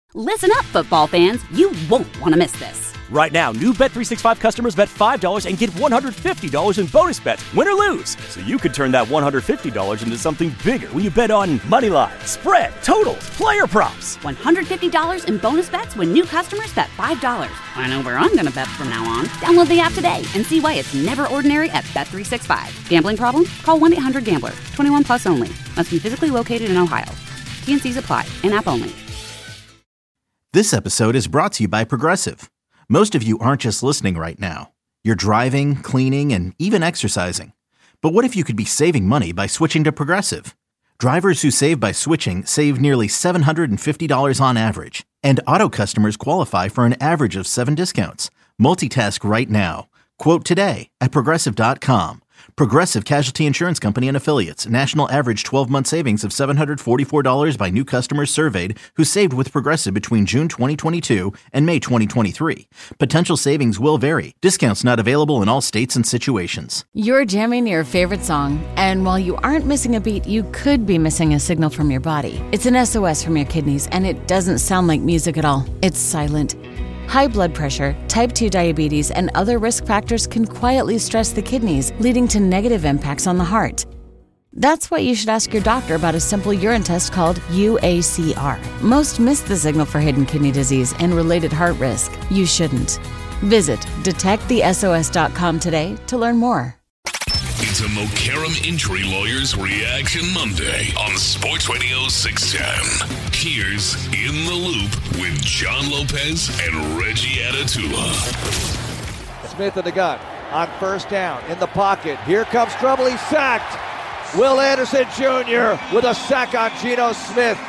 Listen up, football fans. You won't want to miss this. Right now, new Bet365 customers bet $5 and get $150 in bonus bets, win or lose. So you could turn that $150 into something bigger when you bet on moneyline, spread, totals, player props. $150 in bonus bets when new customers bet $5. I know where I'm going to bet from now on. Download the app today and see why it's never ordinary at Bet365. Gambling problem? Call 1-800-GAMBLER. 21 plus only. Must be physically located in Ohio. T&Cs apply. In-app only. This episode is brought to you by Progressive. Most of you aren't just listening right now. You're driving, cleaning, and even exercising. But what if you could be saving money by switching to Progressive? Drivers who save by switching save nearly $750 on average. And auto customers qualify for an average of 7 discounts. Multitask right now. Quote today at Progressive.com. Progressive Casualty Insurance Company and Affiliates. National average 12-month savings of $744 by new customers surveyed who saved with Progressive between June 2022 and May 2023. Potential savings will vary. Discounts not available in all states and situations. You're jamming your favorite song, and while you aren't missing a beat, you could be missing a signal from your body. It's an SOS from your kidneys, and it doesn't sound like music at all. It's silent. High blood pressure, type 2 diabetes, and other risk factors can quietly stress the kidneys, leading to negative impacts on the heart. That's why you should ask your doctor about a simple urine test called UACR. Most miss the signal for hidden kidney disease and related heart risk. You shouldn't. Visit detectthesos.com today to learn more. It's a Mokaram Injury Lawyers Reaction Monday on Sports Radio 610. Here's In the Loop with John Lopez and Reggie Atatula. Smith in the gun on first down in the pocket. Here comes trouble. He's sacked. Will Anderson Jr. with a sack on Geno Smith.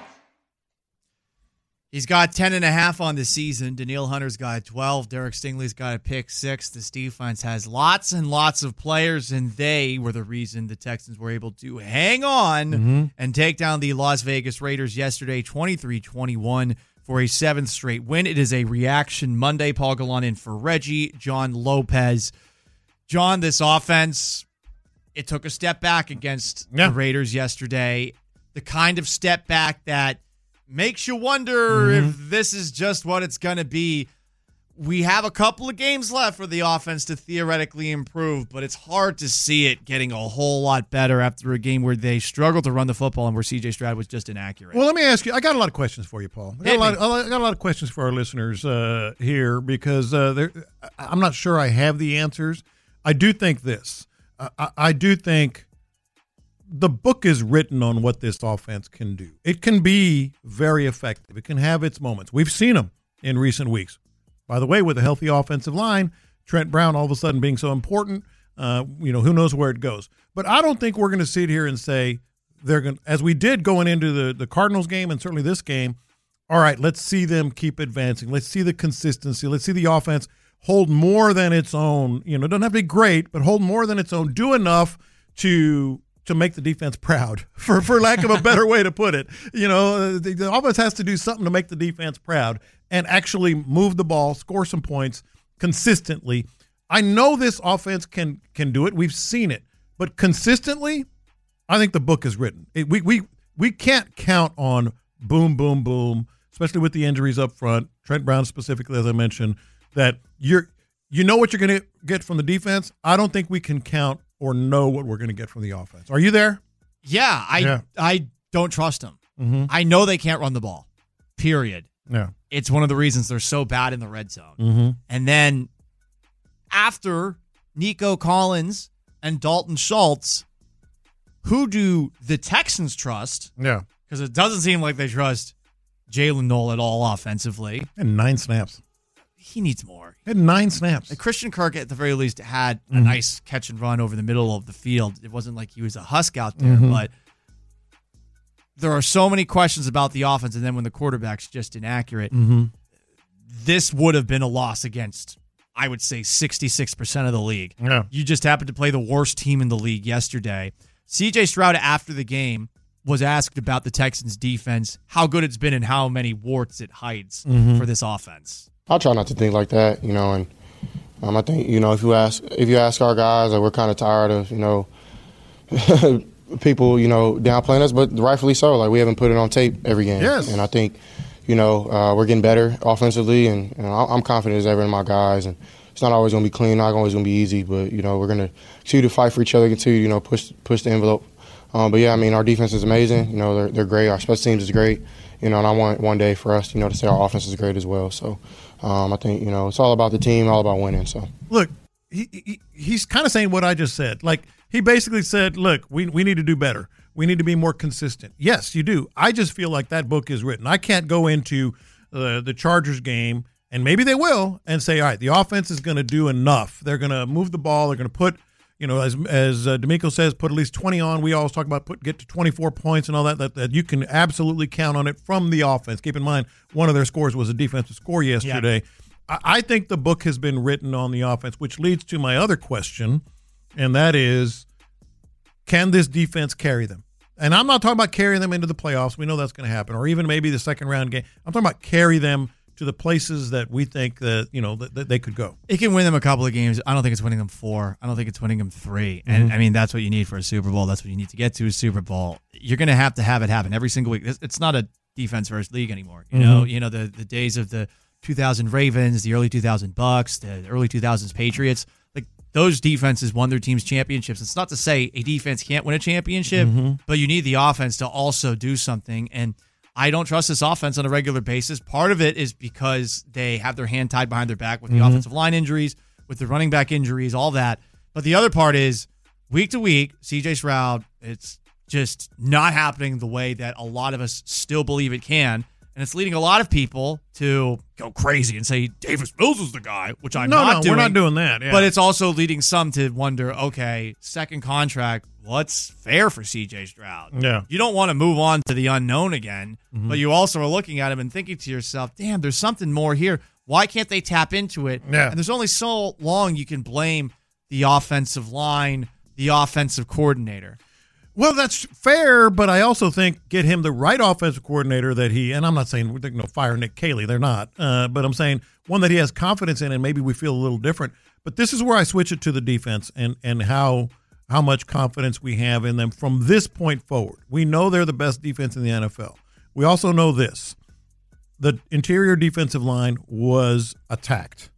He's got 10.5 on the season. Danielle Hunter's got 12. Derek Stingley's got a pick 6. This defense has lots and lots of players, and they were the reason the Texans were able to hang on and take down the Las Vegas Raiders yesterday, 23-21, for a 7th straight win. It is a Reaction Monday. Paul Gallant in for Reggie, John Lopez. John, this offense, it took a step back against the Raiders yesterday. The kind of step back that makes you wonder if this is just what it's going to be. We have a couple of games left for the offense to theoretically improve, but it's hard to see it getting a whole lot better after a game where they struggled to run the football and where C.J. Stroud was just inaccurate. Well, let me ask you. I got a lot of questions for you, Paul. I got a lot of questions for our listeners here because I'm not sure I have the answers. I do think this. I do think the book is written on what this offense can do. It can be very effective. It can have its moments. We've seen them in recent weeks. By the way, with a healthy offensive line, Trent Brown all of a sudden being so important, who knows where it goes. But I don't think we're going to sit here and say they're going, as we did going into the Cardinals game and certainly this game, all right, let's see them keep advancing. Let's see the consistency. Let's see the offense hold more than its own. It doesn't have to be great, but hold more than its own. Do enough to make the defense proud, for lack of a better way to put it. The offense has to do something to make the defense proud and actually move the ball, score some points consistently. I know this offense can do it. We've seen it. But consistently, I think the book is written. We can't count on boom, boom, boom, especially with the injuries up front, Trent Brown specifically, as I mentioned, that you know what you're going to get from the defense. I don't think we can count or know what we're going to get from the offense. Are you there? Yeah, I don't trust them. I know they can't run the ball, period. Yeah, it's one of the reasons they're so bad in the red zone. And then after Nico Collins and Dalton Schultz, who do the Texans trust? Yeah, because it doesn't seem like they trust Jalen Noel at all offensively. And 9 snaps. He needs more. He had 9 snaps. Christian Kirk, at the very least, had a nice catch and run over the middle of the field. It wasn't like he was a husk out there, but there are so many questions about the offense, and then when the quarterback's just inaccurate, this would have been a loss against, I would say, 66% of the league. Yeah. You just happened to play the worst team in the league yesterday. C.J. Stroud, after the game, was asked about the Texans' defense, how good it's been and how many warts it hides for this offense. I'll try not to think like that, and I think, if you ask our guys, we're kind of tired of, people, downplaying us, but rightfully so. Like, we haven't put it on tape every game. Yes. And I think, we're getting better offensively, and I'm confident as ever in my guys. And it's not always going to be clean, not always going to be easy, but, we're going to continue to fight for each other, continue to, push the envelope. But, yeah, our defense is amazing. They're great. Our special teams is great. And I want one day for us, to say our offense is great as well. So I think, it's all about the team, all about winning. So look, he's kind of saying what I just said. Like, he basically said, look, we need to do better. We need to be more consistent. Yes, you do. I just feel like that book is written. I can't go into the Chargers game, and maybe they will, and say, all right, the offense is going to do enough. They're going to move the ball. They're going to put, as D'Amico says, put at least 20 on. We always talk about get to 24 points and all that you can absolutely count on it from the offense. Keep in mind, one of their scores was a defensive score yesterday. Yeah. I think the book has been written on the offense, which leads to my other question, and that is, can this defense carry them? And I'm not talking about carrying them into the playoffs. We know that's going to happen, or even maybe the second round game. I'm talking about carry them to the places that we think that that they could go. It can win them a couple of games. I don't think it's winning them 4. I don't think it's winning them 3. And that's what you need for a Super Bowl. That's what you need to get to a Super Bowl. You're going to have it happen every single week. It's not a defense first league anymore. The days of the 2000 Ravens, the early 2000 Bucks, the early 2000s Patriots. Those defenses won their team's championships. It's not to say a defense can't win a championship, but you need the offense to also do something. And I don't trust this offense on a regular basis. Part of it is because they have their hand tied behind their back with the offensive line injuries, with the running back injuries, all that. But the other part is week to week, C.J. Stroud, it's just not happening the way that a lot of us still believe it can. And it's leading a lot of people to go crazy and say Davis Mills is the guy, which I'm not doing. We're not doing that. Yeah. But it's also leading some to wonder, okay, second contract, what's fair for C.J. Stroud? Yeah. You don't want to move on to the unknown again, but you also are looking at him and thinking to yourself, damn, there's something more here. Why can't they tap into it? Yeah. And there's only so long you can blame the offensive line, the offensive coordinator. Well, that's fair, but I also think get him the right offensive coordinator that and I'm not saying fire Nick Caley, they're not, but I'm saying one that he has confidence in, and maybe we feel a little different. But this is where I switch it to the defense and how much confidence we have in them from this point forward. We know they're the best defense in the NFL. We also know this. The interior defensive line was attacked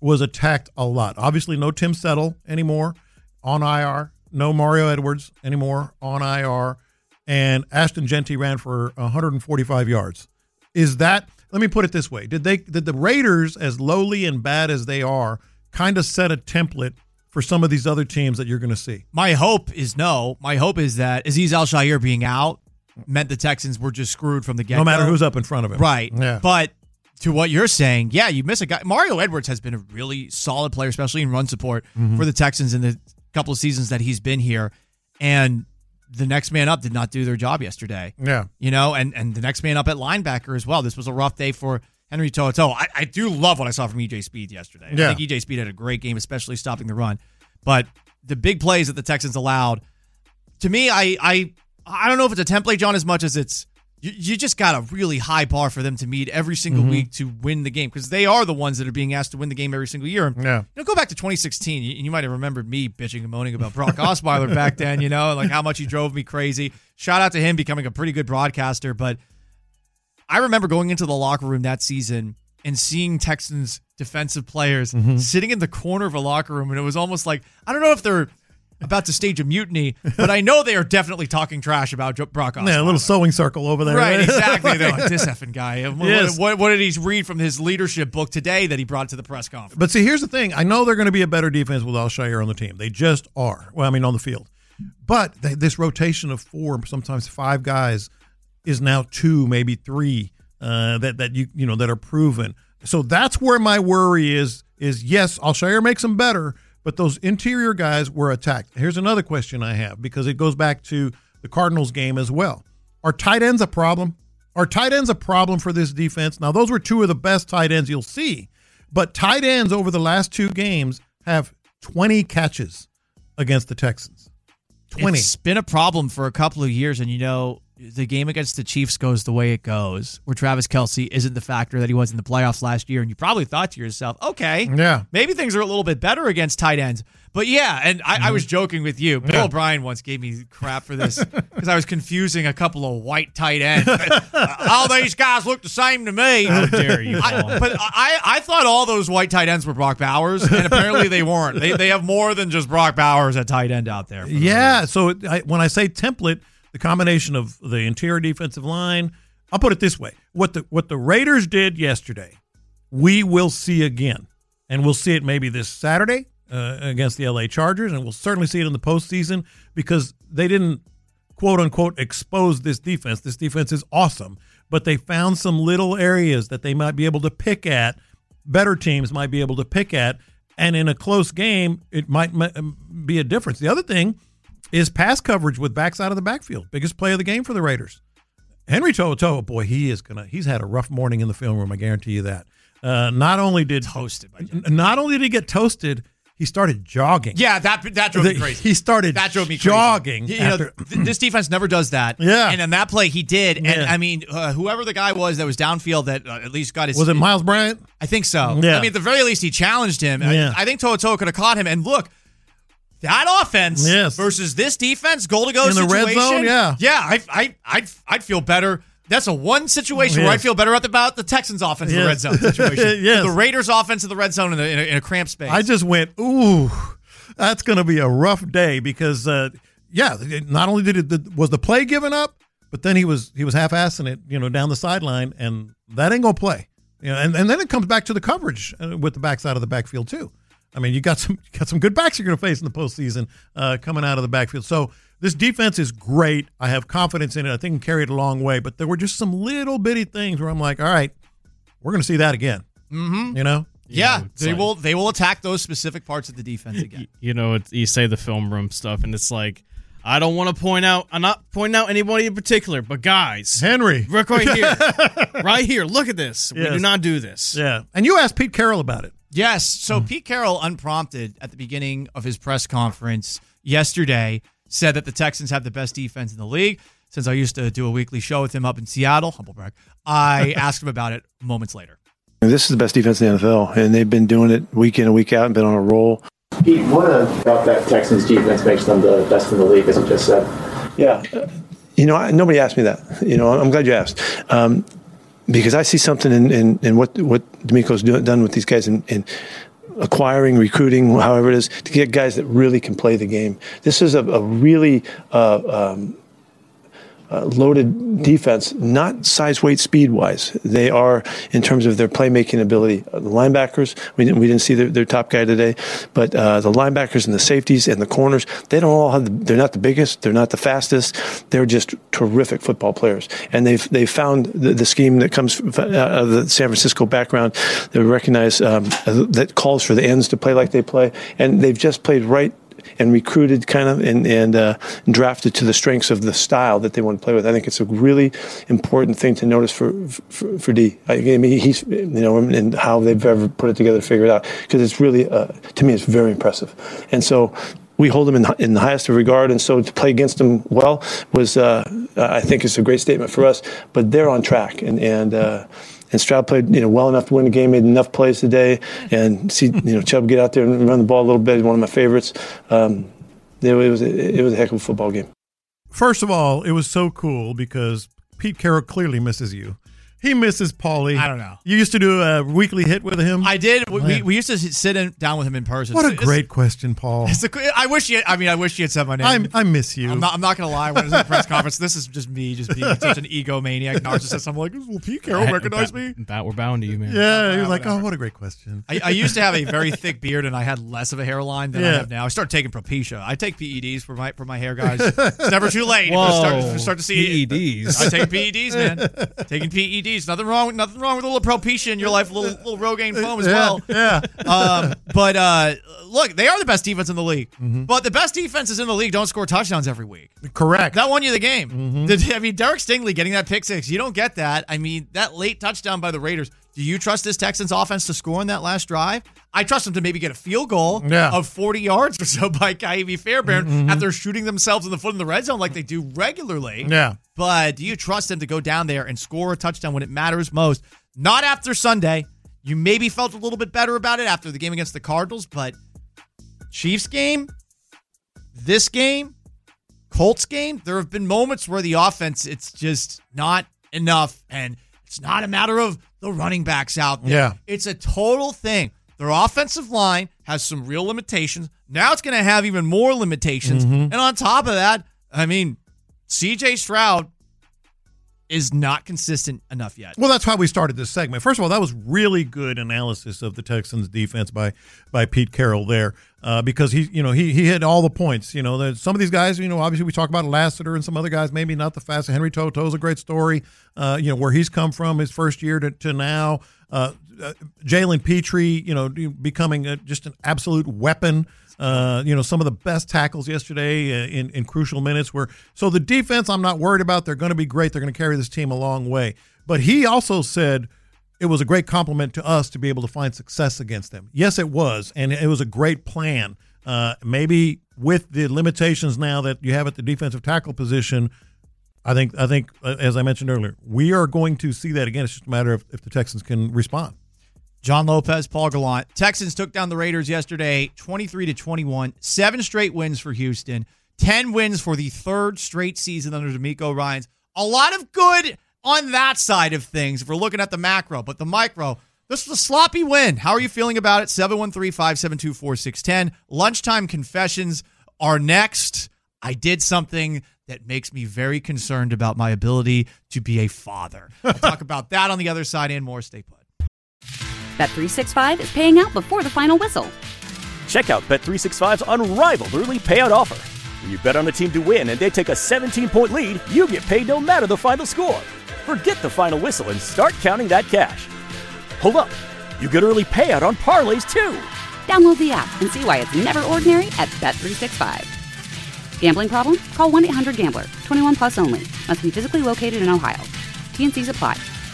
a lot. Obviously, no Tim Settle anymore on IR. No Mario Edwards anymore on IR, and Ashton Jeanty ran for 145 yards. Let me put it this way. Did the Raiders, as lowly and bad as they are, kind of set a template for some of these other teams that you're going to see? My hope is no. My hope is that Azeez Al-Shaair being out meant the Texans were just screwed from the get-go. No matter who's up in front of him. Right. Yeah. But to what you're saying, yeah, you miss a guy. Mario Edwards has been a really solid player, especially in run support for the Texans in the couple of seasons that he's been here, and the next man up did not do their job yesterday. Yeah. And the next man up at linebacker as well. This was a rough day for Henry To'oTo'o. I do love what I saw from E.J. Speed yesterday. Yeah. I think E.J. Speed had a great game, especially stopping the run. But the big plays that the Texans allowed, to me, I don't know if it's a template, John, as much as it's you just got a really high bar for them to meet every single week to win the game, because they are the ones that are being asked to win the game every single year. Yeah. Go back to 2016. You might have remembered me bitching and moaning about Brock Osweiler back then, like how much he drove me crazy. Shout out to him becoming a pretty good broadcaster. But I remember going into the locker room that season and seeing Texans defensive players sitting in the corner of a locker room, and it was almost like, I don't know if they're about to stage a mutiny, but I know they are definitely talking trash about Brock Osweiler. Yeah, a little sewing circle over there. Right, exactly. They're like, this effing guy. Yes. What did he read from his leadership book today that he brought to the press conference? But see, here's the thing. I know they're going to be a better defense with Al-Shaair on the team. They just are. Well, I mean, on the field. But this rotation of 4, sometimes 5 guys is now 2, maybe 3 that are proven. So that's where my worry is yes, Al-Shaair makes them better, but those interior guys were attacked. Here's another question I have, because it goes back to the Cardinals game as well. Are tight ends a problem? Are tight ends a problem for this defense? Now, those were 2 of the best tight ends you'll see, but tight ends over the last 2 games have 20 catches against the Texans. 20. It's been a problem for a couple of years, and the game against the Chiefs goes the way it goes, where Travis Kelce isn't the factor that he was in the playoffs last year, and you probably thought to yourself, okay, maybe things are a little bit better against tight ends. But yeah, and I was joking with you. Bill O'Brien once gave me crap for this because I was confusing a couple of white tight ends. All these guys look the same to me. How dare you, Paul? But I thought all those white tight ends were Brock Bowers, and apparently they weren't. They have more than just Brock Bowers at tight end out there. Yeah, so when I say template, the combination of the interior defensive line, I'll put it this way. What the Raiders did yesterday, we will see again. And we'll see it maybe this Saturday against the LA Chargers, and we'll certainly see it in the postseason because they didn't, quote-unquote, expose this defense. This defense is awesome, but they found some little areas that they might be able to pick at, better teams might be able to pick at, and in a close game, it might be a difference. The other thing is pass coverage with backs out of the backfield. Biggest play of the game for the Raiders. Henry To'oTo'o, boy, he's had a rough morning in the film room, I guarantee you that. Not only did he get toasted, he started jogging. Yeah, that drove me crazy. He started jogging. This defense never does that. Yeah. And on that play, he did. And, I mean, whoever the guy was that was downfield that at least got his... Was it Miles Bryant? I think so. Yeah. I mean, at the very least, he challenged him. Yeah. I think To'oTo'o could have caught him. And look, that offense versus this defense, goal-to-go in the situation... red zone, Yeah, I'd feel better... That's a one situation where I feel better about the Texans' offense in the red zone situation. The Raiders' offense in the red zone in a cramped space. I just went, ooh, that's going to be a rough day because, not only was the play given up, but then he was half-assing it, down the sideline, and that ain't going to play. And then it comes back to the coverage with the backside of the backfield too. I mean, you got some good backs you're going to face in the postseason coming out of the backfield. So this defense is great. I have confidence in it. I think it can carry it a long way. But there were just some little bitty things where I'm like, all right, we're going to see that again. Mm-hmm. Yeah, they will attack those specific parts of the defense again. You say the film room stuff, and it's like, I don't want to point out. I'm not pointing out anybody in particular, but guys, Henry, look right here, right here. Look at this. Yes. We do not do this. Yeah, and you asked Pete Carroll about it. Yes. So Pete Carroll, unprompted at the beginning of his press conference yesterday, said that the Texans have the best defense in the league. Since I used to do a weekly show with him up in Seattle, humble brag, I asked him about it moments later. This is the best defense in the NFL, and they've been doing it week in and week out and been on a roll. Pete, what about that Texans defense makes them the best in the league, as you just said? Yeah. Nobody asked me that. I'm glad you asked. Because I see something in what D'Amico's done with these guys in acquiring, recruiting, however it is, to get guys that really can play the game. This is a really loaded defense, not size, weight, speed-wise. They are in terms of their playmaking ability. The linebackers, we didn't see their top guy today, but the linebackers and the safeties and the corners, they don't all have. They're not the biggest. They're not the fastest. They're just terrific football players, and they've found the scheme that comes out of the San Francisco background. They recognize that calls for the ends to play like they play, and they've just played right and recruited kind of and drafted to the strengths of the style that they want to play with. I think it's a really important thing to notice for D. I mean, he's and how they've ever put it together to figure it out, because it's really to me it's very impressive. And so we hold them in the highest of regard, and so to play against them well was I think it's a great statement for us. But they're on track, and Stroud played, well enough to win the game, made enough plays today, and see, Chubb get out there and run the ball a little bit. One of my favorites. It was a heck of a football game. First of all, it was so cool because Pete Carroll clearly misses you. He misses Paulie. I don't know. You used to do a weekly hit with him? I did. We used to sit down with him in person. What a great question, Paul. I wish you had said my name. I miss you. I'm not going to lie. When I was in the press conference, this is just me just being such an egomaniac narcissist. I'm like, will Pete Carroll recognize me? That we're bound to you, man. Yeah, he was like, what a great question. I used to have a very thick beard, and I had less of a hairline than I have now. I started taking Propecia. I take PEDs for my hair, guys. It's never too late. Start to see PEDs. I take PEDs, man. Taking PEDs. Nothing wrong with a little Propecia in your life, a little Rogaine foam as well. Yeah. But look, they are the best defense in the league. Mm-hmm. But the best defenses in the league don't score touchdowns every week. Correct. That won you the game. Mm-hmm. Derek Stingley getting that pick six, you don't get that. I mean, that late touchdown by the Raiders. Do you trust this Texans offense to score on that last drive? I trust them to maybe get a field goal of 40 yards or so by Ka'imi Fairbairn after shooting themselves in the foot in the red zone like they do regularly. Yeah. but do you trust them to go down there and score a touchdown when it matters most? Not after Sunday. You maybe felt a little bit better about it after the game against the Cardinals, but Chiefs game, this game, Colts game, there have been moments where the offense, it's just not enough, and it's not a matter of the running backs out there. Yeah. It's a total thing. Their offensive line has some real limitations. Now it's going to have even more limitations. And on top of that, I mean, C.J. Stroud is not consistent enough yet. Well, that's why we started this segment. First of all, that was really good analysis of the Texans' defense by Pete Carroll there, because he hit all the points. Some of these guys, obviously we talk about Lassiter and some other guys, maybe not the fastest. Henry To'oTo'o's a great story. Where he's come from his first year to now. Jalen Petrie, becoming just an absolute weapon. Some of the best tackles yesterday in crucial minutes so the defense I'm not worried about. They're going to be great. They're going to carry this team a long way. But he also said it was a great compliment to us to be able to find success against them. Yes, it was. And it was a great plan. Maybe with the limitations now that you have at the defensive tackle position, I think as I mentioned earlier, we are going to see that again. It's just a matter of if the Texans can respond. John Lopez, Paul Gallant. Texans took down the Raiders yesterday, 23-21. 7 straight wins for Houston. 10 wins for the 3rd straight season under DeMeco Ryans. A lot of good on that side of things if we're looking at the macro. But the micro, this was a sloppy win. How are you feeling about it? 713-572-4610. Lunchtime confessions are next. I did something that makes me very concerned about my ability to be a father. I'll talk about that on the other side and more. Stay put. Bet365 is paying out before the final whistle. Check out Bet365's unrivaled early payout offer. When you bet on a team to win and they take a 17-point lead, you get paid no matter the final score. Forget the final whistle and start counting that cash. Hold up. You get early payout on parlays, too. Download the app and see why it's never ordinary at Bet365. Gambling problem? Call 1-800-GAMBLER. 21 plus only. Must be physically located in Ohio. T&Cs apply.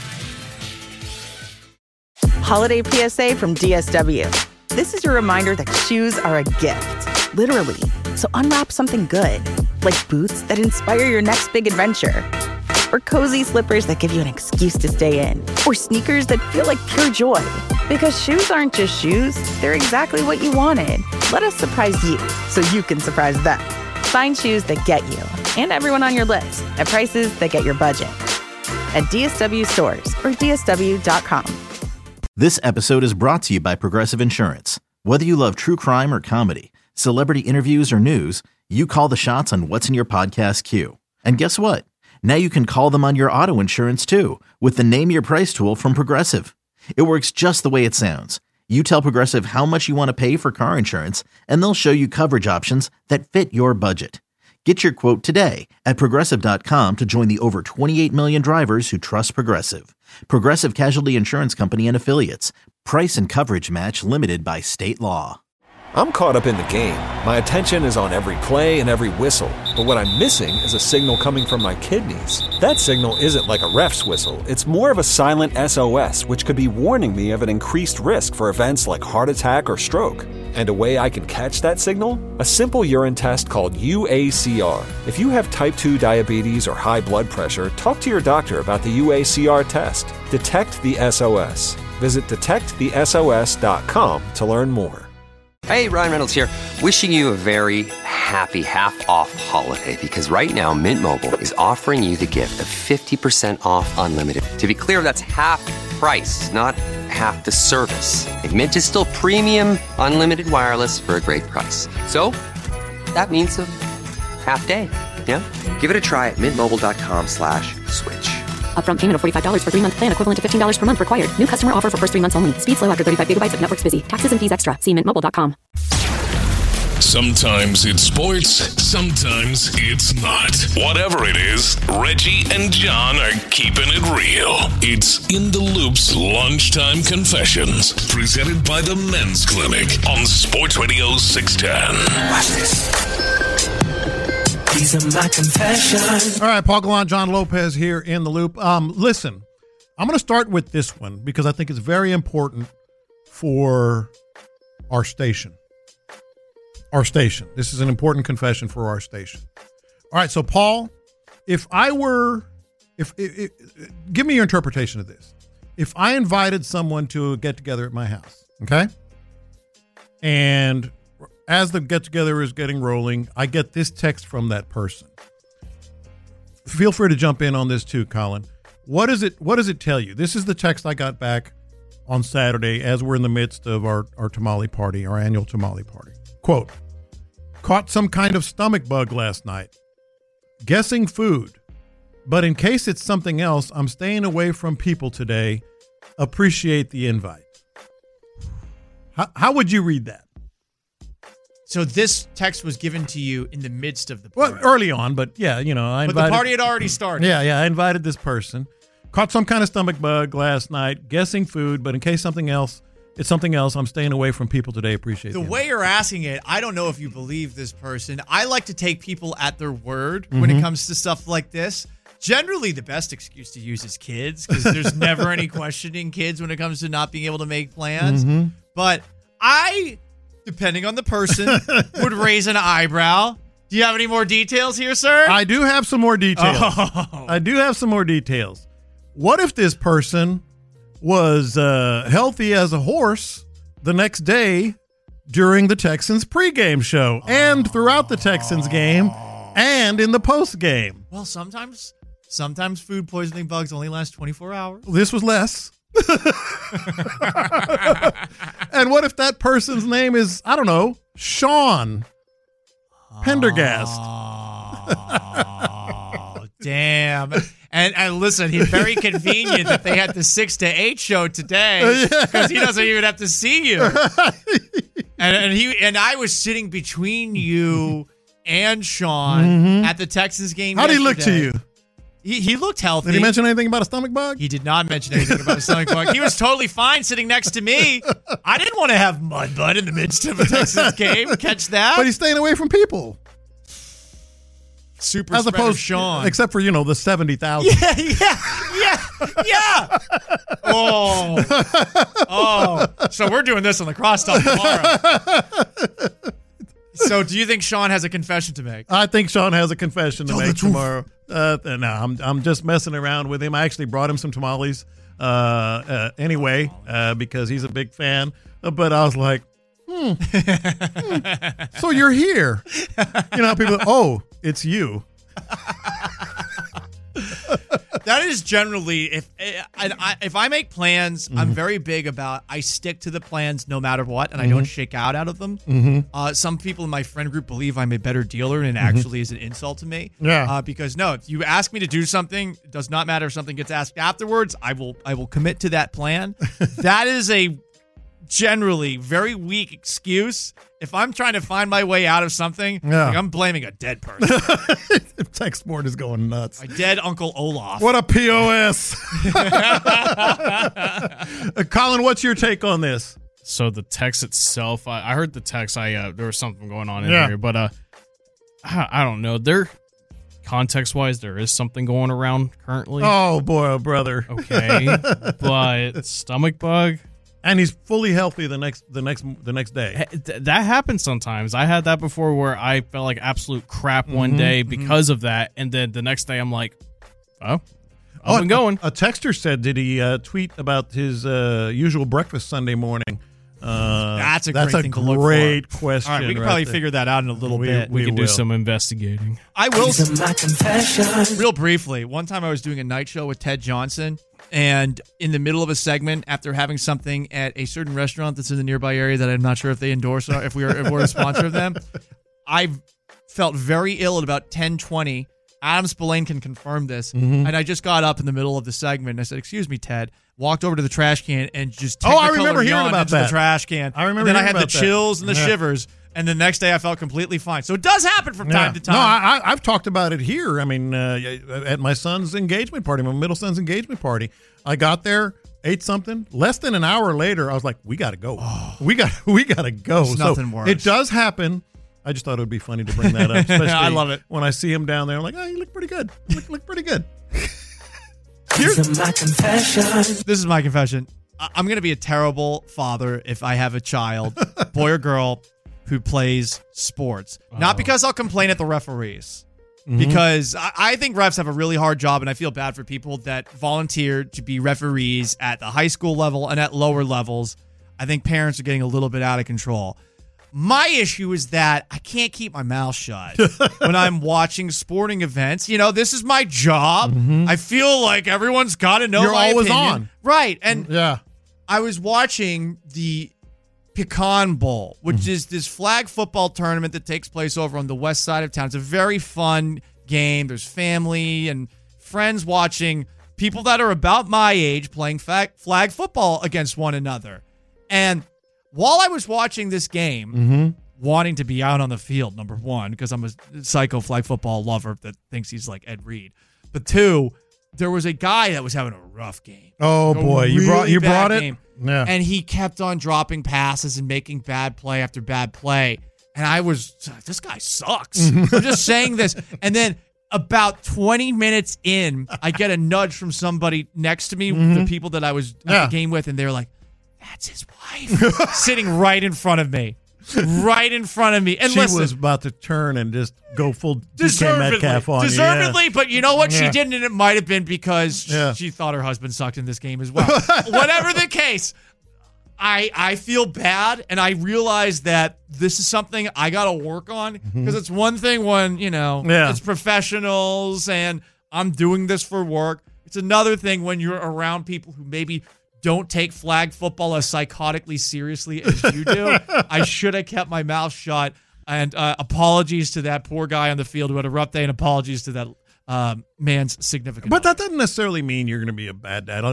Holiday PSA from DSW. This is your reminder that shoes are a gift, literally. So unwrap something good, like boots that inspire your next big adventure, or cozy slippers that give you an excuse to stay in, or sneakers that feel like pure joy. Because shoes aren't just shoes, they're exactly what you wanted. Let us surprise you so you can surprise them. Find shoes that get you and everyone on your list at prices that get your budget. At DSW stores or DSW.com. This episode is brought to you by Progressive Insurance. Whether you love true crime or comedy, celebrity interviews or news, you call the shots on what's in your podcast queue. And guess what? Now you can call them on your auto insurance too with the Name Your Price tool from Progressive. It works just the way it sounds. You tell Progressive how much you want to pay for car insurance, and they'll show you coverage options that fit your budget. Get your quote today at Progressive.com to join the over 28 million drivers who trust Progressive. Progressive Casualty Insurance Company and Affiliates. Price and coverage match limited by state law. I'm caught up in the game. My attention is on every play and every whistle. But what I'm missing is a signal coming from my kidneys. That signal isn't like a ref's whistle. It's more of a silent SOS, which could be warning me of an increased risk for events like heart attack or stroke. And a way I can catch that signal? A simple urine test called UACR. If you have type 2 diabetes or high blood pressure, talk to your doctor about the UACR test. Detect the SOS. Visit detectthesos.com to learn more. Hey, Ryan Reynolds here, wishing you a very happy half-off holiday, because right now Mint Mobile is offering you the gift of 50% off unlimited. To be clear, that's half price, not half the service. Like, Mint is still premium unlimited wireless for a great price. So that means a half day, yeah? Give it a try at mintmobile.com/switch. Upfront payment of $45 for 3-month plan, equivalent to $15 per month required. New customer offer for first 3 months only. Speed slow after 35 gigabytes if network's busy. Taxes and fees extra. See mintmobile.com. Sometimes it's sports, sometimes it's not. Whatever it is, Reggie and John are keeping it real. It's In the Loop's Lunchtime Confessions, presented by the Men's Clinic on Sports Radio 610. Watch this. These are my confessions. All right, Paul Gallant, John Lopez here in the Loop. Listen, I'm going to start with this one because I think it's very important for our station. Our station. This is an important confession for our station. All right, so Paul, If I were, give me your interpretation of this. If I invited someone to a get together at my house, okay, and as the get together is getting rolling, I get this text from that person. Feel free to jump in on this too, Colin. What does it tell you? This is the text I got back on Saturday as we're in the midst of our tamale party, our annual tamale party. Quote, caught some kind of stomach bug last night. Guessing food. But in case it's something else, I'm staying away from people today. Appreciate the invite. How would you read that? So this text was given to you in the midst of the party. Well, early on, but yeah, you know, I invited. But the party had already started. Yeah, I invited this person. Caught some kind of stomach bug last night. Guessing food, but in case it's something else, I'm staying away from people today. Appreciate the the way you're asking it. I don't know if you believe this person. I like to take people at their word when it comes to stuff like this. Generally, the best excuse to use is kids, because there's never any questioning kids when it comes to not being able to make plans. But I, depending on the person, would raise an eyebrow. Do you have any more details here, sir? I do have some more details. I do have some more details. What if this person was healthy as a horse the next day during the Texans pregame show and throughout the Texans game and in the post game? Well, sometimes food poisoning bugs only last 24 hours. This was less. And what if that person's name is, I don't know, Sean Pendergast? Oh, damn. And listen, he's very convenient that they had the 6 to 8 show today, because he doesn't even have to see you. And I was sitting between you and Sean at the Texans game. How did he look to you? He looked healthy. Did he mention anything about a stomach bug? He did not mention anything about a stomach bug. He was totally fine sitting next to me. I didn't want to have mudbud in the midst of a Texans game. Catch that? But he's staying away from people. Super as opposed Sean. Except for, the 70,000. Yeah. Oh. So we're doing this on the crosstalk tomorrow. So do you think Sean has a confession to make? I think Sean has a confession to make tomorrow. No, I'm just messing around with him. I actually brought him some tamales anyway because he's a big fan. But I was like, so you're here. People, it's you. That is generally, if I make plans, I'm very big about, I stick to the plans no matter what, and I don't shake out of them. Some people in my friend group believe I'm a better dealer, and it actually is an insult to me. Yeah. Because no, if you ask me to do something, it does not matter if something gets asked afterwards, I will commit to that plan. That is a generally very weak excuse. If I'm trying to find my way out of something, I'm blaming a dead person. Text board is going nuts. My dead Uncle Olaf. What a POS. Colin, what's your take on this? So the text itself, I heard the text. There was something going on in here, but I don't know. Context-wise, there is something going around currently. Oh boy, oh brother. Okay, but stomach bug. And he's fully healthy the next day. That happens sometimes. I had that before where I felt like absolute crap one day because of that, and then the next day I'm like, up and going. A texter said, did he tweet about his usual breakfast Sunday morning? That's a great question. All right, we can probably figure that out in a little bit. We can do some investigating. I will. Real briefly, one time I was doing a night show with Ted Johnson. And in the middle of a segment, after having something at a certain restaurant that's in the nearby area that I'm not sure if they endorse or if we're a sponsor of them, I felt very ill at about 10:20. Adam Spillane can confirm this. And I just got up in the middle of the segment and I said, "Excuse me, Ted." Walked over to the trash can and just I remember hearing about that. The trash can. I remember. And then I had the chills and the shivers. And the next day I felt completely fine. So it does happen from time to time. No, I've talked about it here. I mean, at my son's engagement party, my middle son's engagement party, I got there, ate something. Less than an hour later, I was like, "We got to go. We got to go." There's nothing worse. It does happen. I just thought it would be funny to bring that up. Especially I love it. When I see him down there, I'm like, "Oh, you look pretty good. Look pretty good." These are my confessions. This is my confession. I'm going to be a terrible father if I have a child, boy or girl, who plays sports. Not because I'll complain at the referees. because I think refs have a really hard job, and I feel bad for people that volunteer to be referees at the high school level and at lower levels. I think parents are getting a little bit out of control. My issue is that I can't keep my mouth shut when I'm watching sporting events. You know, this is my job. I feel like everyone's got to know You're my always opinion. on. Right. And yeah, I was watching the Pecan Bowl, which is this flag football tournament that takes place over on the west side of town. It's a very fun game. There's family and friends watching people that are about my age playing flag football against one another. And while I was watching this game, wanting to be out on the field, number one, because I'm a psycho flag football lover that thinks he's like Ed Reed. But two, there was a guy that was having a rough game. Oh boy, you brought it. Game. Yeah. And he kept on dropping passes and making bad play after bad play. And I was, this guy sucks. I'm just saying this. And then about 20 minutes in, I get a nudge from somebody next to me, the people that I was at the game with, and they're like, that's his wife sitting right in front of me. Right in front of me. And she listen, was about to turn and just go full DK Metcalf on you. Deservedly, but you know what? Yeah. She didn't, and it might have been because she thought her husband sucked in this game as well. Whatever the case, I feel bad, and I realize that this is something I got to work on, because it's one thing when, it's professionals and I'm doing this for work. It's another thing when you're around people who maybe don't take flag football as psychotically seriously as you do. I should have kept my mouth shut. And apologies to that poor guy on the field who had a rough day, and apologies to that man's significant. But that doesn't necessarily mean you're going to be a bad dad.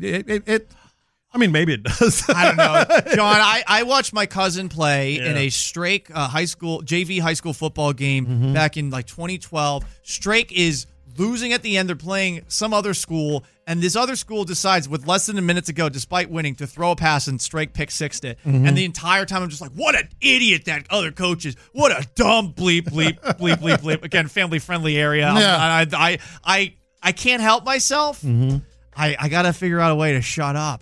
I mean, maybe it does. I don't know. John, I watched my cousin play in a Strake JV high school football game back in like 2012. Strake is losing at the end. They're playing some other school, and this other school decides with less than a minute to go, despite winning, to throw a pass, and Strake pick-sixed it. And the entire time I'm just like, what an idiot that other coach is. What a dumb bleep, bleep, bleep, bleep, bleep. Again, family-friendly area. Yeah. I can't help myself. I got to figure out a way to shut up.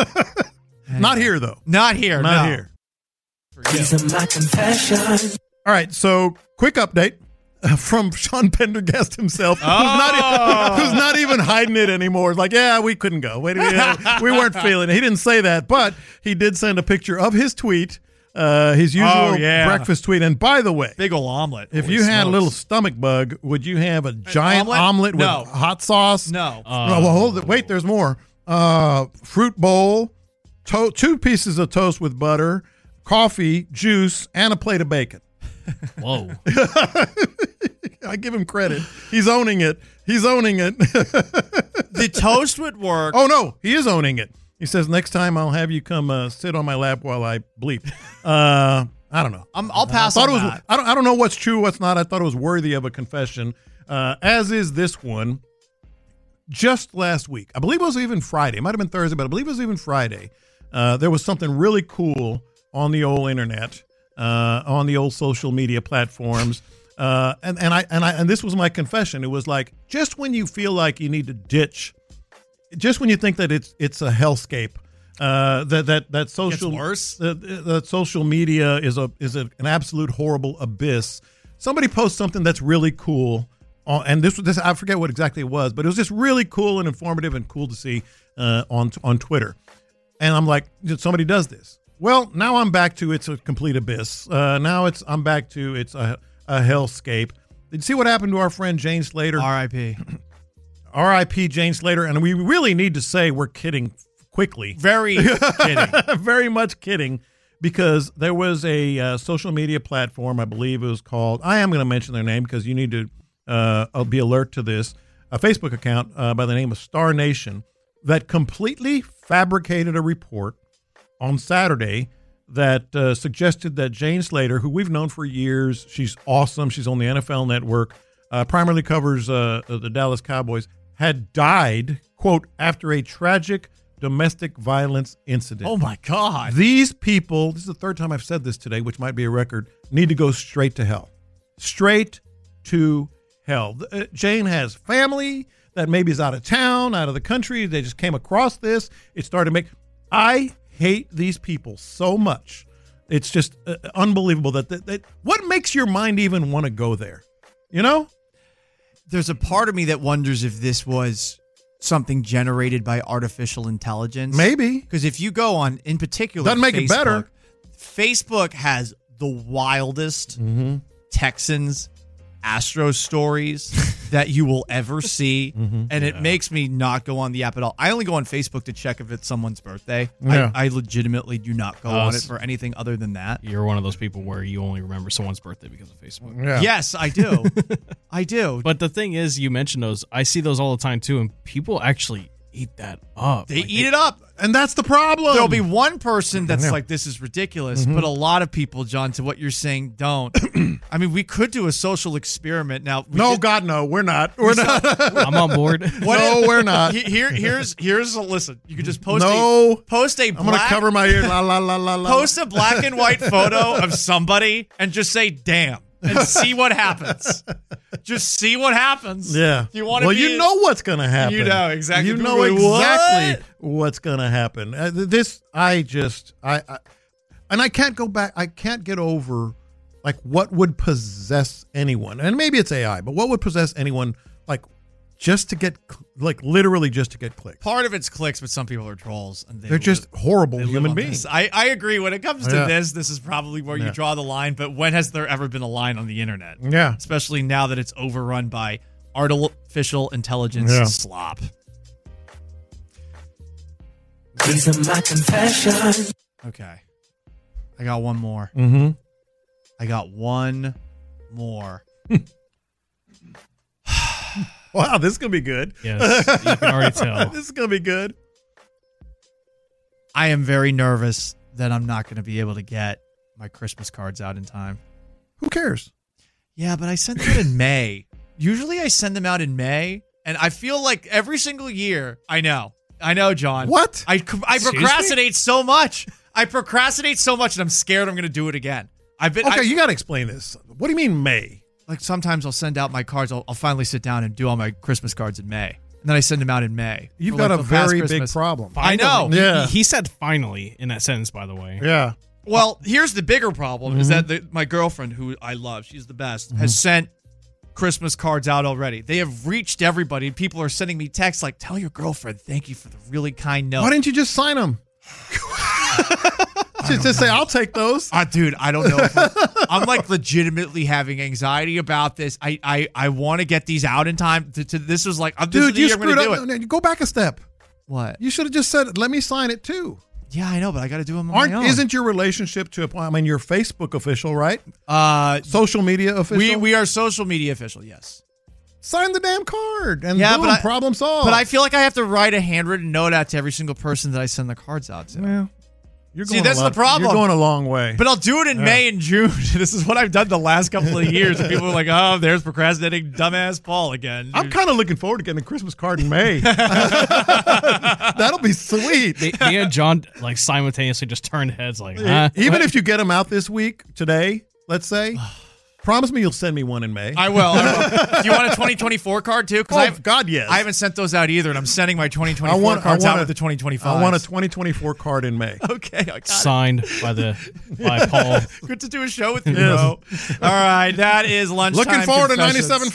Not here, though. Not here. Not here. These are my confessions. All right, so quick update from Sean Pendergast himself, who's not even hiding it anymore. Like, we couldn't go. We weren't feeling it. He didn't say that, but he did send a picture of his tweet, his usual breakfast tweet. And by the way, big ol' omelet. If you had a little stomach bug, would you have a giant omelet with hot sauce? No. Well, hold it. Wait, there's more. Fruit bowl, 2 pieces of toast with butter, coffee, juice, and a plate of bacon. Whoa. I give him credit. He's owning it. The toast would work. Oh, no. He is owning it. He says, next time I'll have you come sit on my lap while I bleep. I don't know. I'll pass on that. I don't know what's true, what's not. I thought it was worthy of a confession, as is this one. Just last week, I believe it was even Friday. It might have been Thursday, but I believe it was even Friday. There was something really cool on the old internet, on the old social media platforms. And this was my confession. It was like, just when you feel like you need to ditch, just when you think that it's a hellscape, that social gets worse. That social media is an absolute horrible abyss. Somebody posts something that's really cool, and this I forget what exactly it was, but it was just really cool and informative and cool to see on Twitter. And I'm like, somebody does this. Well, now I'm back to it's a complete abyss. I'm back to it's a hellscape. Did you see what happened to our friend Jane Slater? R.I.P. R.I.P. Jane Slater. And we really need to say we're kidding quickly. Very kidding. Very much kidding, because there was a social media platform, I believe it was called, I am going to mention their name because you need to be alert to this, a Facebook account by the name of Star Nation that completely fabricated a report on Saturday that suggested that Jane Slater, who we've known for years, she's awesome, she's on the NFL Network, primarily covers the Dallas Cowboys, had died, quote, after a tragic domestic violence incident. Oh, my God. These people, this is the third time I've said this today, which might be a record, need to go straight to hell. Straight to hell. Jane has family that maybe is out of town, out of the country. They just came across this. It started to make... I hate these people so much. It's just unbelievable that what makes your mind even want to go there? You know? There's a part of me that wonders if this was something generated by artificial intelligence. Maybe. Because if you go on, in particular, doesn't make it better. Facebook has the wildest Texans Astros stories that you will ever see. And it makes me not go on the app at all. I only go on Facebook to check if it's someone's birthday. Yeah. I legitimately do not go on it for anything other than that. You're one of those people where you only remember someone's birthday because of Facebook. Yeah. Yes, I do. I do. But the thing is, you mentioned those. I see those all the time too, and people actually eat that up. They eat it up. And that's the problem. There'll be one person that's Yeah. like, this is ridiculous. But a lot of people, John, to what you're saying, don't. I mean, we could do a social experiment. Now, God, no, we're not. We're not. I'm on board. No, we're not. Here's a listen. You could just post No. a I'm going to cover my ear. La, la, la, la, la. post a black and white photo of somebody and just say, damn, and see what happens. Just see what happens. Yeah. You want to well, you know what's going to happen. You know exactly. You People know are like, exactly "What?" what's going to happen. And I can't go back. I can't get over like what would possess anyone. And maybe it's AI, but what would possess anyone like just to get literally just to get clicks? Part of it's clicks, but some people are trolls. And They're just horrible they live human on beings. this. I agree. When it comes to Yeah. this is probably where you Yeah. draw the line. But when has there ever been a line on the internet? Yeah. Especially now that it's overrun by artificial intelligence Yeah. slop. These are my confessions. Okay. I got one more. I got one more. Wow, this is going to be good. Yes, you can already tell. This is going to be good. I am very nervous that I'm not going to be able to get my Christmas cards out in time. Who cares? Yeah, but I sent them out in May. Usually I send them out in May, and I feel like every single year, I know, John. What? I Excuse procrastinate so much. I procrastinate so much, and I'm scared I'm going to do it again. Okay, you got to explain this. What do you mean May? Like sometimes I'll send out my cards. I'll finally sit down and do all my Christmas cards in May. And then I send them out in May. You've for, got like, a the past very big Christmas. problem. I know. Yeah. He said finally in that sentence, by the way. Yeah. Well, here's the bigger problem is that my girlfriend, who I love, she's the best, has sent Christmas cards out already. They have reached everybody. People are sending me texts like, tell your girlfriend thank you for the really kind note. Why didn't you just sign them? Just say, I'll take those. Dude, I don't know. I'm like legitimately having anxiety about this. I want to get these out in time. This was like, this is Dude, the you year I'm screwed gonna up. do it. No, go back a step. What? You should have just said, let me sign it too. Yeah, I know, but I got to do them on my own. Isn't your relationship to, your Facebook official, right? Social media official? We are social media official, yes. Sign the damn card and Yeah, boom, but problem solved. But I feel like I have to write a handwritten note out to every single person that I send the cards out to. Well, you're See, going that's a lot, the problem. You're going a long way. But I'll do it in May and June. This is what I've done the last couple of years. And people are like, oh, there's procrastinating dumbass Paul again. I'm kind of looking forward to getting a Christmas card in May. That'll be sweet. Me and John like simultaneously just turned heads like, huh? Even if you get them out this week, today, let's say, promise me you'll send me one in May. I will. Do you want a 2024 card too? God, yes. I haven't sent those out either, and I'm sending my 2024 cards out with the 2025. I want a 2024 card in May. Okay, I got it. Signed by Paul. Good to do a show with you, bro. All right, that is lunchtime. Looking forward to Confessions.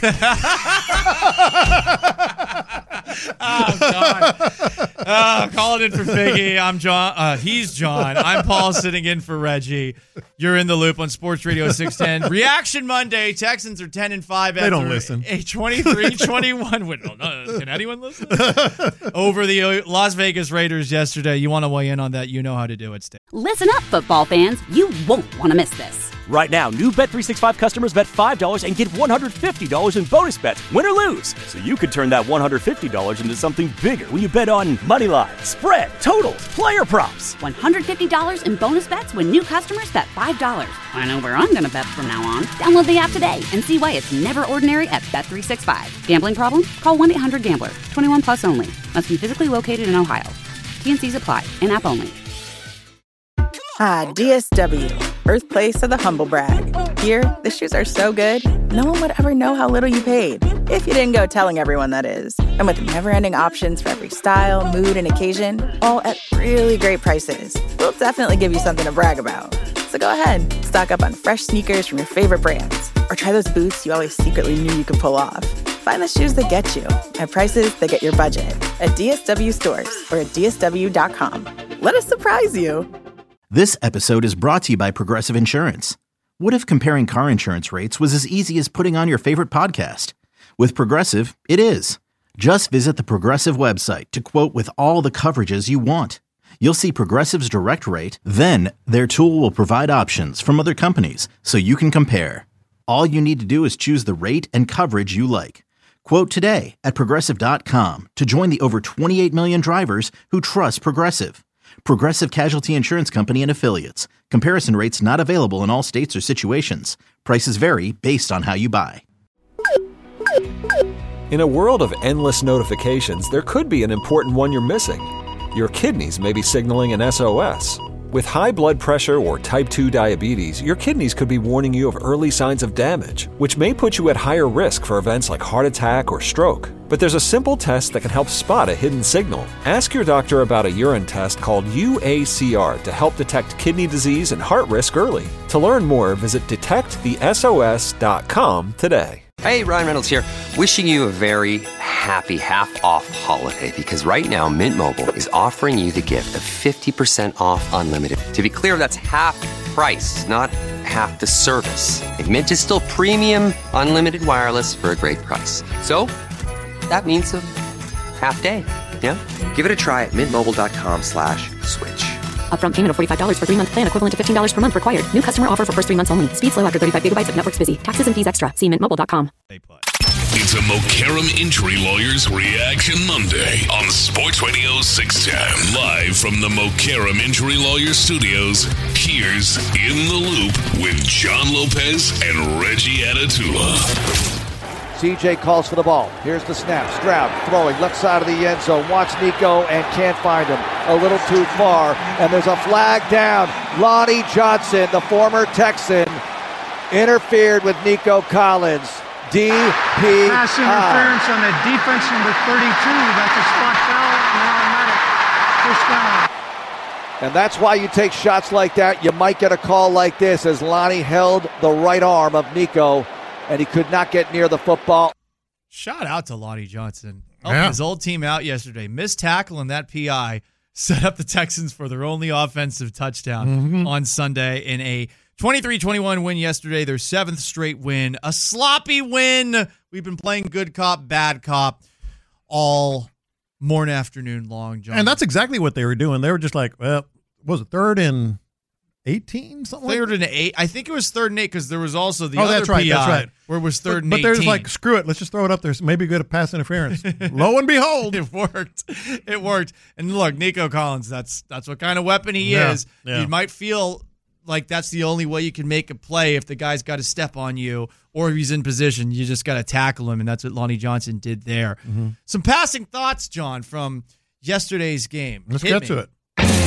97.5. Oh, God. Calling in for Figgy. I'm John. He's John. I'm Paul sitting in for Reggie. You're in the loop on Sports Radio 610. Reaction Monday. Texans are 10-5. They don't listen. A 23-21. Can anyone listen? Over the Las Vegas Raiders yesterday. You want to weigh in on that? You know how to do it, Steve. Listen up, football fans. You won't want to miss this. Right now, new Bet365 customers bet $5 and get $150 in bonus bets, win or lose. So you could turn that $150 into something bigger when you bet on money line, spread, totals, player props. $150 in bonus bets when new customers bet $5. I know where I'm going to bet from now on. Download the app today and see why it's never ordinary at Bet365. Gambling problem? Call 1-800-GAMBLER. 21 plus only. Must be physically located in Ohio. T&Cs apply. In-app only. Ah, DSW, birthplace of the humble brag. Here, the shoes are so good, no one would ever know how little you paid. If you didn't go telling everyone, that is. And with never-ending options for every style, mood, and occasion, all at really great prices, we'll definitely give you something to brag about. So go ahead, stock up on fresh sneakers from your favorite brands. Or try those boots you always secretly knew you could pull off. Find the shoes that get you at prices that get your budget at DSW stores or at DSW.com. Let us surprise you. This episode is brought to you by Progressive Insurance. What if comparing car insurance rates was as easy as putting on your favorite podcast? With Progressive, it is. Just visit the Progressive website to quote with all the coverages you want. You'll see Progressive's direct rate, then their tool will provide options from other companies so you can compare. All you need to do is choose the rate and coverage you like. Quote today at Progressive.com to join the over 28 million drivers who trust Progressive. Progressive Casualty Insurance Company and Affiliates. Comparison rates not available in all states or situations. Prices vary based on how you buy. In a world of endless notifications, there could be an important one you're missing. Your kidneys may be signaling an SOS. With high blood pressure or type 2 diabetes, your kidneys could be warning you of early signs of damage, which may put you at higher risk for events like heart attack or stroke. But there's a simple test that can help spot a hidden signal. Ask your doctor about a urine test called UACR to help detect kidney disease and heart risk early. To learn more, visit detectthesos.com today. Hey, Ryan Reynolds here, wishing you a very happy half-off holiday because right now Mint Mobile is offering you the gift of 50% off unlimited. To be clear, that's half price, not half the service. And Mint is still premium unlimited wireless for a great price. So that means a half day, yeah? Give it a try at mintmobile.com/switch. Upfront payment of $45 for 3-month plan, equivalent to $15 per month required. New customer offer for first 3 months only. Speed slow after 35 gigabytes if network's busy. Taxes and fees extra. See mintmobile.com. It's a Mokaram Injury Lawyers Reaction Monday on Sports Radio 610. Live from the Mokaram Injury Lawyers Studios, here's In the Loop with John Lopez and Reggie Atatula. CJ calls for the ball. Here's the snap. Stroud throwing left side of the end zone. Watch Nico and can't find him. A little too far. And there's a flag down. Lonnie Johnson, the former Texan, interfered with Nico Collins. DPI. Pass interference on the defense number 32. That's a spot foul. Now automatic. First down. And that's why you take shots like that. You might get a call like this as Lonnie held the right arm of Nico and he could not get near the football. Shout out to Lonnie Johnson. Helping his old team out yesterday. Missed tackle and that PI set up the Texans for their only offensive touchdown on Sunday in a 23-21 win yesterday, their 7th straight win. A sloppy win. We've been playing good cop, bad cop all morning, afternoon long, John. And that's exactly what they were doing. They were just like, well, was it 3rd and 18? Something third like that? and 8. I think it was 3rd and 8 because there was also the other that's right, PI that's right. where it was 3rd and 18. But they're just like, screw it. Let's just throw it up there. So maybe good at pass interference. Lo and behold. It worked. It worked. And look, Nico Collins, that's what kind of weapon he is. Yeah. You might feel like that's the only way you can make a play if the guy's got to step on you or if he's in position. You just got to tackle him, and that's what Lonnie Johnson did there. Some passing thoughts, John, from yesterday's game. Let's get to it.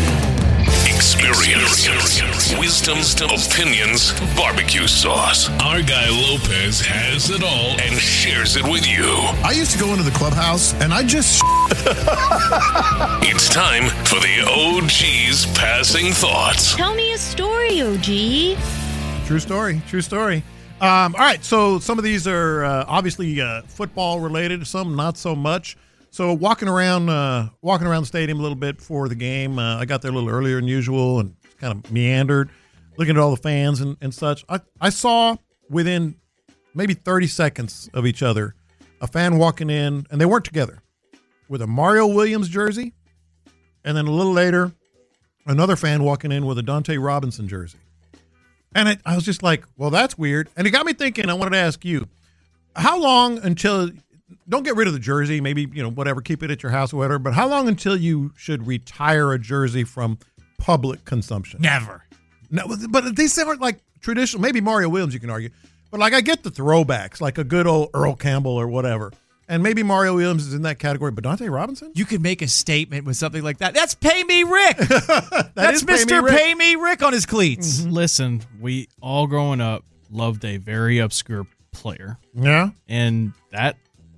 Experience, wisdom, opinions, barbecue sauce. Our guy Lopez has it all and shares it with you. I used to go into the clubhouse and I just It's time for the OG's Passing Thoughts. Tell me a story, OG. True story. All right, so some of these are obviously football related, some not so much. So walking around the stadium a little bit before the game, I got there a little earlier than usual and kind of meandered, looking at all the fans and such. I saw within maybe 30 seconds of each other a fan walking in, and they weren't together, with a Mario Williams jersey, and then a little later, another fan walking in with a Dante Robinson jersey. And I was just like, well, that's weird. And it got me thinking, I wanted to ask you, how long until... Don't get rid of the jersey, maybe, whatever, keep it at your house or whatever, but how long until you should retire a jersey from public consumption? Never. No, but these aren't like traditional, maybe Mario Williams you can argue, but like I get the throwbacks, like a good old Earl Campbell or whatever, and maybe Mario Williams is in that category, but Dante Robinson? You could make a statement with something like that. That's Pay Me Rick. That's is Mr. Pay Me Rick on his cleats. Listen, we all growing up loved a very obscure player. Yeah. And that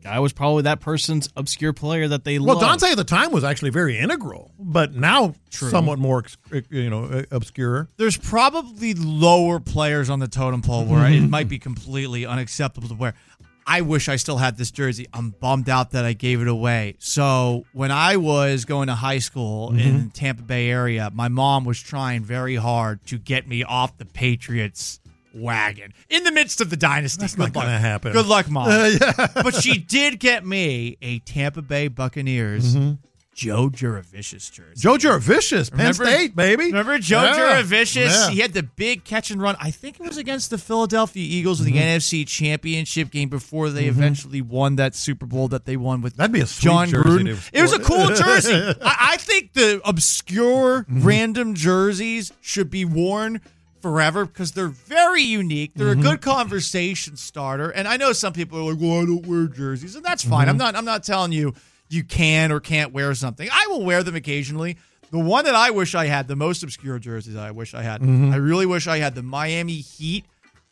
guy was probably that person's obscure player that they Well, loved. Dante at the time was actually very integral, but now somewhat more, obscure. There's probably lower players on the totem pole where it might be completely unacceptable to wear. I wish I still had this jersey. I'm bummed out that I gave it away. So when I was going to high school in Tampa Bay area, my mom was trying very hard to get me off the Patriots wagon in the midst of the dynasty. That's not going to happen. Good luck, Mom. But she did get me a Tampa Bay Buccaneers Joe Juravicius jersey. Joe Juravicius, Penn State, baby. Remember Joe Juravicius? Yeah. He had the big catch and run. I think it was against the Philadelphia Eagles in the NFC Championship game before they eventually won that Super Bowl that they won with That'd be a sweet John jersey Gruden. It was a cool jersey. I think the obscure, random jerseys should be worn forever because they're very unique. They're a good conversation starter. And I know some people are like, well, I don't wear jerseys. And that's fine. I'm not telling you can or can't wear something. I will wear them occasionally. The one that I wish I had, the most obscure jerseys I wish I had, I really wish I had the Miami Heat,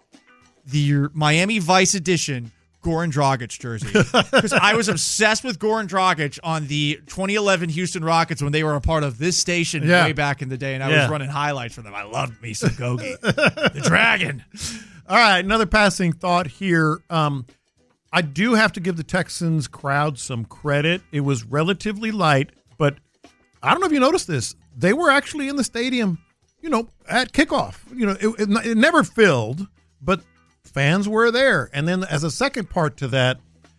the Miami Vice edition Goran Dragic jersey. Because I was obsessed with Goran Dragic on the 2011 Houston Rockets when they were a part of this station way back in the day, and I was running highlights for them. I loved me some Gogi. The Dragon. All right, another passing thought here. I do have to give the Texans crowd some credit. It was relatively light, but I don't know if you noticed this. They were actually in the stadium, at kickoff. It never filled, but fans were there. And then as a second part to that,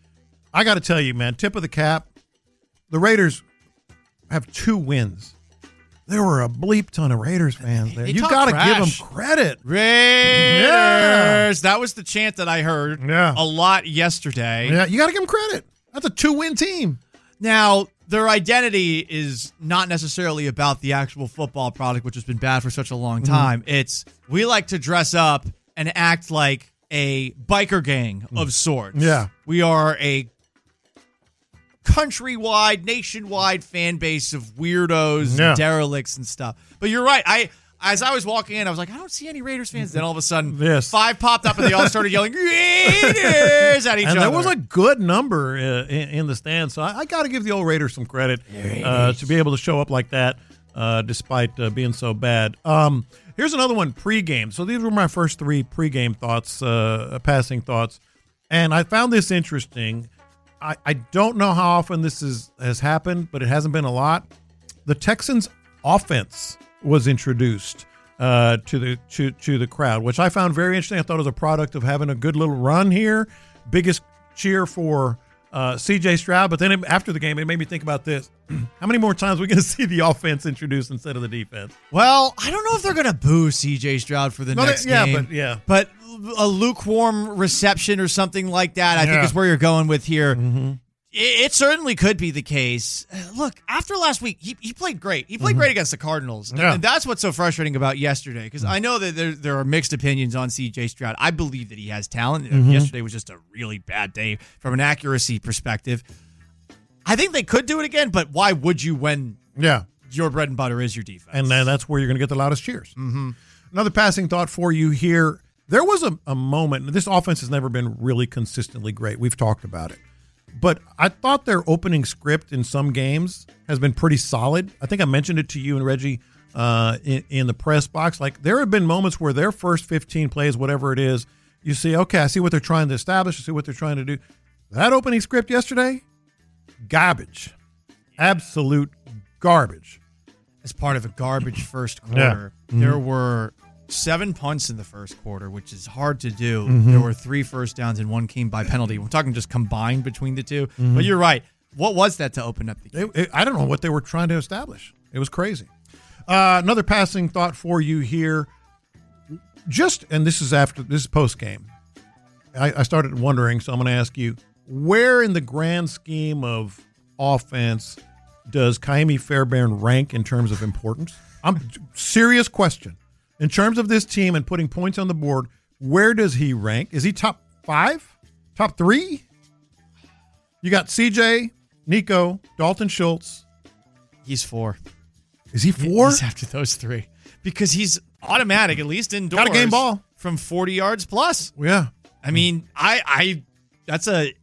I got to tell you, man, tip of the cap, the Raiders have 2 wins. There were a bleep ton of Raiders fans there. You got to give them credit. Raiders. Yeah. That was the chant that I heard a lot yesterday. Yeah, you got to give them credit. That's a 2-win team. Now, their identity is not necessarily about the actual football product, which has been bad for such a long time. It's we like to dress up and act like a biker gang of sorts. Yeah. We are a countrywide, nationwide fan base of weirdos and derelicts and stuff. But you're right. As I was walking in, I was like, I don't see any Raiders fans. Then all of a sudden, 5 popped up and they all started yelling Raiders at each other. And there was a good number in the stands. So I got to give the old Raiders some credit to be able to show up like that despite being so bad. Here's another one, pregame. So these were my first 3 pregame thoughts, passing thoughts. And I found this interesting. I don't know how often this has happened, but it hasn't been a lot. The Texans' offense was introduced to the crowd, which I found very interesting. I thought it was a product of having a good little run here. Biggest cheer for C.J. Stroud, but then after the game, it made me think about this. How many more times are we going to see the offense introduced instead of the defense? Well, I don't know if they're going to boo C.J. Stroud for the next game. But a lukewarm reception or something like that, I think is where you're going with here. It certainly could be the case. Look, after last week, he played great. He played great against the Cardinals. Yeah. And that's what's so frustrating about yesterday, because I know that there are mixed opinions on C.J. Stroud. I believe that he has talent. Yesterday was just a really bad day from an accuracy perspective. I think they could do it again, but why would you when your bread and butter is your defense? And then that's where you're going to get the loudest cheers. Another passing thought for you here. There was a moment. This offense has never been really consistently great. We've talked about it. But I thought their opening script in some games has been pretty solid. I think I mentioned it to you and Reggie in the press box. Like, there have been moments where their first 15 plays, whatever it is, you see, okay, I see what they're trying to establish. I see what they're trying to do. That opening script yesterday, garbage. Absolute garbage. As part of a garbage first quarter, there were 7 punts in the first quarter, which is hard to do. There were 3 first downs and 1 came by penalty. We're talking just combined between the 2. But you're right. What was that to open up the game? I don't know what they were trying to establish. It was crazy. Another passing thought for you here. And this is post game. I started wondering, so I'm going to ask you, where in the grand scheme of offense does Ka'imi Fairbairn rank in terms of importance? Serious question. In terms of this team and putting points on the board, where does he rank? Is he top 5? Top 3? You got CJ, Nico, Dalton Schultz. He's 4. Is he 4? He's after those 3. Because he's automatic, at least indoors. Got a game ball. From 40 yards plus. Yeah. I mean, that's a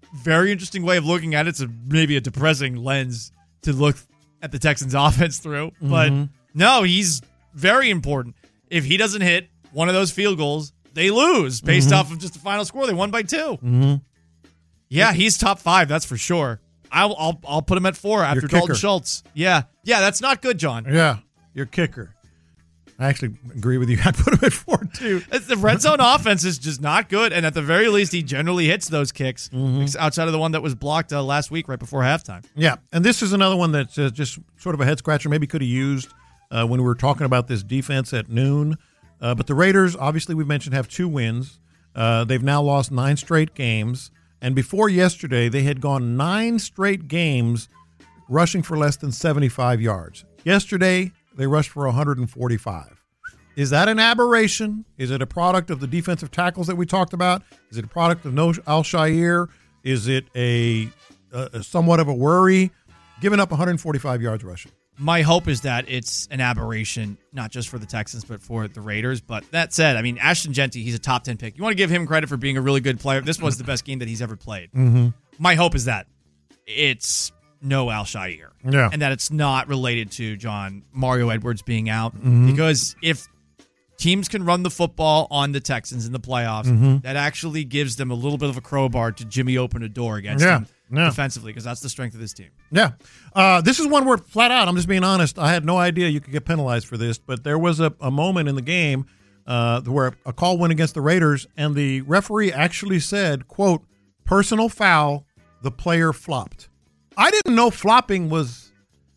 very interesting way of looking at it. It's maybe a depressing lens to look at the Texans offense through. But no, he's very important. If he doesn't hit one of those field goals, they lose based off of just the final score. They won by 2. Yeah, he's top 5. That's for sure. I'll put him at 4 after Dalton Schultz. Yeah, that's not good, John. Yeah, your kicker. I actually agree with you. I'd put him at 4 too. The red zone offense is just not good, and at the very least, he generally hits those kicks outside of the one that was blocked last week right before halftime. Yeah, and this is another one that's just sort of a head scratcher. Maybe could have used when we were talking about this defense at noon. But the Raiders, obviously, we mentioned, have 2 wins. They've now lost 9 straight games, and before yesterday, they had gone 9 straight games rushing for less than 75 yards. Yesterday, they rushed for 145. Is that an aberration? Is it a product of the defensive tackles that we talked about? Is it a product of No Al-Shaair? Is it a somewhat of a worry? Giving up 145 yards rushing. My hope is that it's an aberration, not just for the Texans, but for the Raiders. But that said, I mean, Ashton Jeanty, he's a top 10 pick. You want to give him credit for being a really good player. This was the best game that he's ever played. My hope is that it's no Al-Shaair. Yeah. And that it's not related to Mario Edwards being out. Because if teams can run the football on the Texans in the playoffs, that actually gives them a little bit of a crowbar to Jimmy open a door against them defensively, because that's the strength of this team. Yeah. This is one where, flat out, I'm just being honest, I had no idea you could get penalized for this, but there was a moment in the game where a call went against the Raiders, and the referee actually said, quote, personal foul, the player flopped. I didn't know flopping was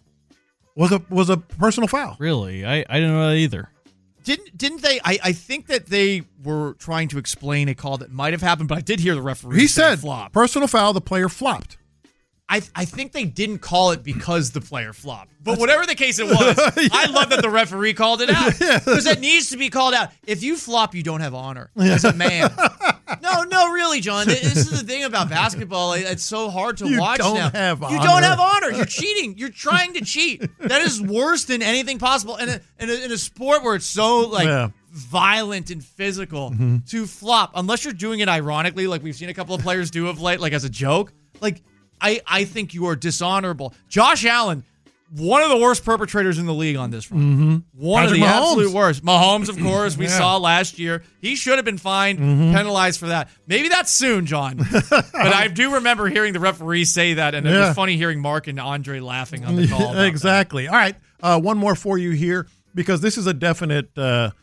a personal foul. Really? I didn't know that either. Didn't they? I think that they were trying to explain a call that might have happened, but I did hear the referee He say said flop. Personal foul, the player flopped. I think they didn't call it because the player flopped. But whatever the case it was, I love that the referee called it out. Because it needs to be called out. If you flop, you don't have honor as a man. No, really, John. This is the thing about basketball. It's so hard to watch now. You don't have honor. You're cheating. You're trying to cheat. That is worse than anything possible. And in a sport where it's so violent and physical, to flop, unless you're doing it ironically, like we've seen a couple of players do of late, like as a joke, I think you are dishonorable. Josh Allen, one of the worst perpetrators in the league on this front. One of the absolute worst. Mahomes, of course, we saw last year. He should have been fined, penalized for that. Maybe that's soon, John. But I do remember hearing the referee say that, and it was funny hearing Mark and Andre laughing on the call. Exactly. All right, one more for you here, because this is a definite,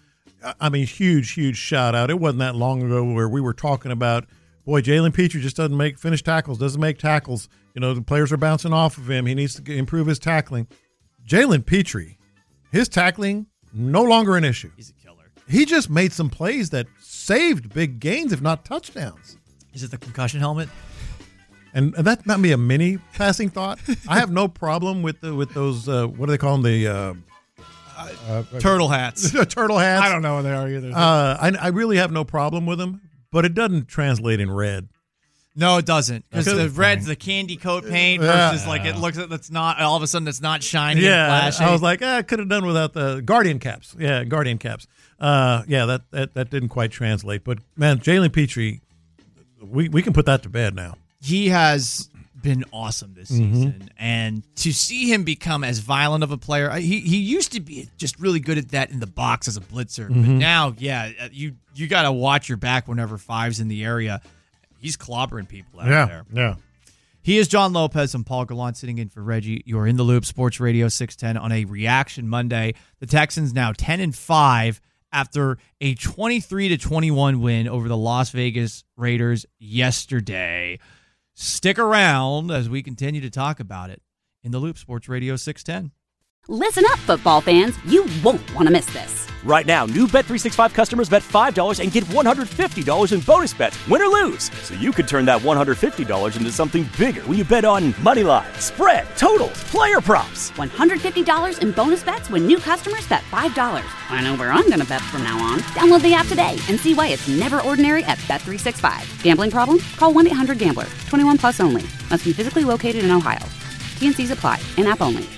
huge shout out. It wasn't that long ago where we were talking about, boy, Jalen Petrie just doesn't make tackles. You know, the players are bouncing off of him. He needs to improve his tackling. Jalen Petrie, his tackling, no longer an issue. He's a killer. He just made some plays that saved big gains, if not touchdowns. Is it the concussion helmet? And that might be a mini passing thought. I have no problem with those, what do they call them? The turtle hats. Turtle hats. I don't know what they are either. I really have no problem with them, but it doesn't translate in red. No, it doesn't. Because the red's the candy coat paint versus it looks like that's not, all of a sudden it's not shiny and flashy. I was like, I could have done without the Guardian caps. Yeah, Guardian caps. That didn't quite translate. But, man, Jalen Petrie, we can put that to bed now. He has been awesome this season. And to see him become as violent of a player, he used to be just really good at that in the box as a blitzer. But now, you got to watch your back whenever Five's in the area. He's clobbering people out there. Yeah. He is John Lopez. I'm Paul Gallant sitting in for Reggie. You're in the Loop, Sports Radio 610 on a Reaction Monday. The Texans now 10-5 after a 23-21 win over the Las Vegas Raiders yesterday. Stick around as we continue to talk about it in the Loop, Sports Radio 610. Listen up, football fans. You won't want to miss this. Right now, new Bet365 customers bet $5 and get $150 in bonus bets, win or lose. So you could turn that $150 into something bigger when you bet on moneyline, spread, totals, player props. $150 in bonus bets when new customers bet $5. I know where I'm going to bet from now on. Download the app today and see why it's never ordinary at Bet365. Gambling problem? Call 1-800-GAMBLER. 21 plus only. Must be physically located in Ohio. T&Cs apply. In-app only.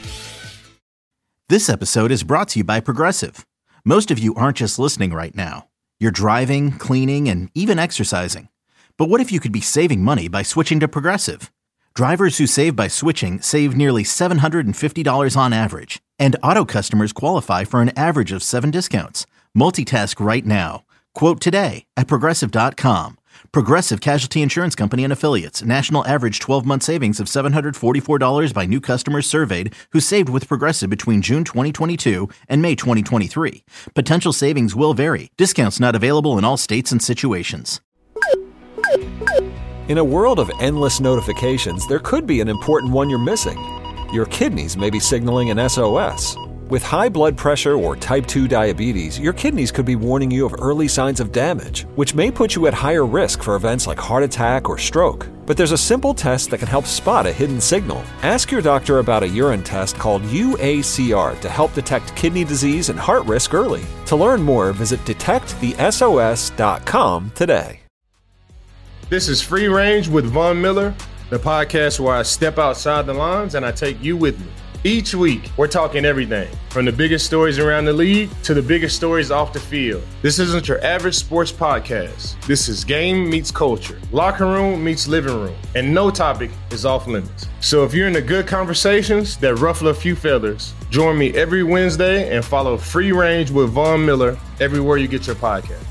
This episode is brought to you by Progressive. Most of you aren't just listening right now. You're driving, cleaning, and even exercising. But what if you could be saving money by switching to Progressive? Drivers who save by switching save nearly $750 on average, and auto customers qualify for an average of 7 discounts. Multitask right now. Quote today at Progressive.com. Progressive Casualty Insurance Company and Affiliates. National average 12-month savings of $744 by new customers surveyed who saved with Progressive between June 2022 and May 2023. Potential savings will vary. Discounts not available in all states and situations. In a world of endless notifications, there could be an important one you're missing. Your kidneys may be signaling an SOS. With high blood pressure or type 2 diabetes, your kidneys could be warning you of early signs of damage, which may put you at higher risk for events like heart attack or stroke. But there's a simple test that can help spot a hidden signal. Ask your doctor about a urine test called UACR to help detect kidney disease and heart risk early. To learn more, visit detectthesos.com today. This is Free Range with Von Miller, the podcast where I step outside the lines and I take you with me. Each week, we're talking everything from the biggest stories around the league to the biggest stories off the field. This isn't your average sports podcast. This is game meets culture, locker room meets living room, and no topic is off limits. So if you're into good conversations that ruffle a few feathers, join me every Wednesday and follow Free Range with Von Miller everywhere you get your podcast.